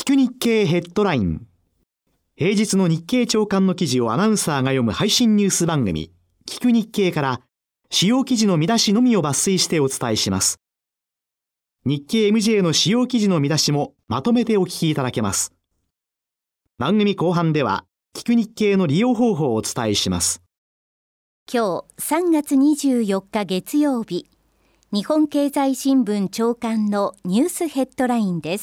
く日経ヘッドライン。平日の日経朝刊の記事をアナウンサーが読む配信ニュース番組、聞く日経から主要記事の見出しのみを抜粋してお伝えします。日経 MJ の主要記事の見出しもまとめてお聞きいただけます。番組後半では、聞く日経の利用方法をお伝えします。 今日3月24日月曜日、日本経済新聞朝刊のニュースヘッドラインです。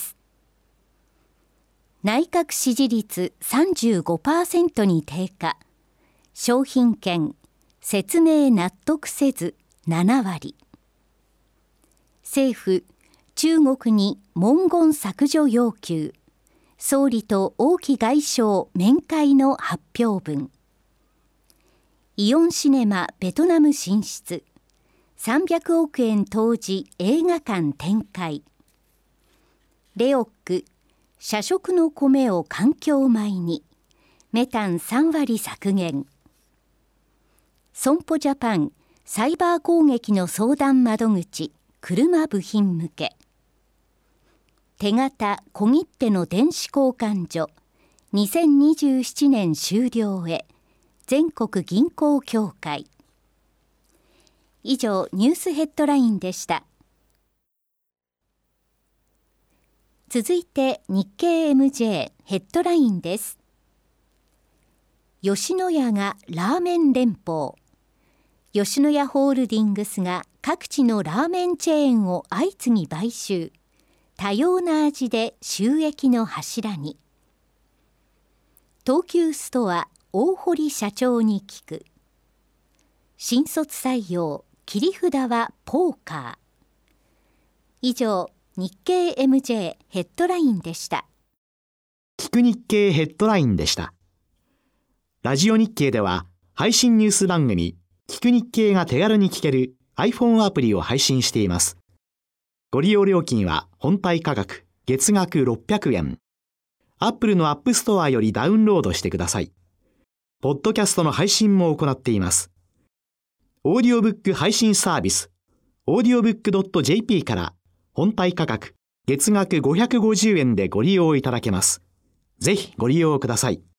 内閣支持率 35% に低下。商品券、説明納得せず7割。政府、中国に文言削除要求。総理と王毅外相面会の発表文。イオンシネマベトナム進出。300億円投じ映画館展開。レオック、社食の米を環境米に。メタン3割削減。損保ジャパン、サイバー攻撃の相談窓口、車部品向け。手形小切手の電子交換所、2027年終了へ、全国銀行協会。以上、ニュースヘッドラインでした。続いて、日経 MJ ヘッドラインです。吉野家がラーメン連邦。吉野家ホールディングスが各地のラーメンチェーンを相次ぎ買収。多様な味で収益の柱に。東急ストア大堀社長に聞く。新卒採用切り札はポーカー。以上、日経 MJ ヘッドラインでした。 聞く日経ヘッドラインでした。ラジオ日経では配信ニュース番組聞く日経が手軽に聞ける iPhone アプリを配信しています。ご利用料金は本体価格月額600円。Apple の App Store よりダウンロードしてください。ポッドキャストの配信も行っています。オーディオブック配信サービス、audiobook.jp から本体価格月額550円でご利用いただけます。ぜひご利用ください。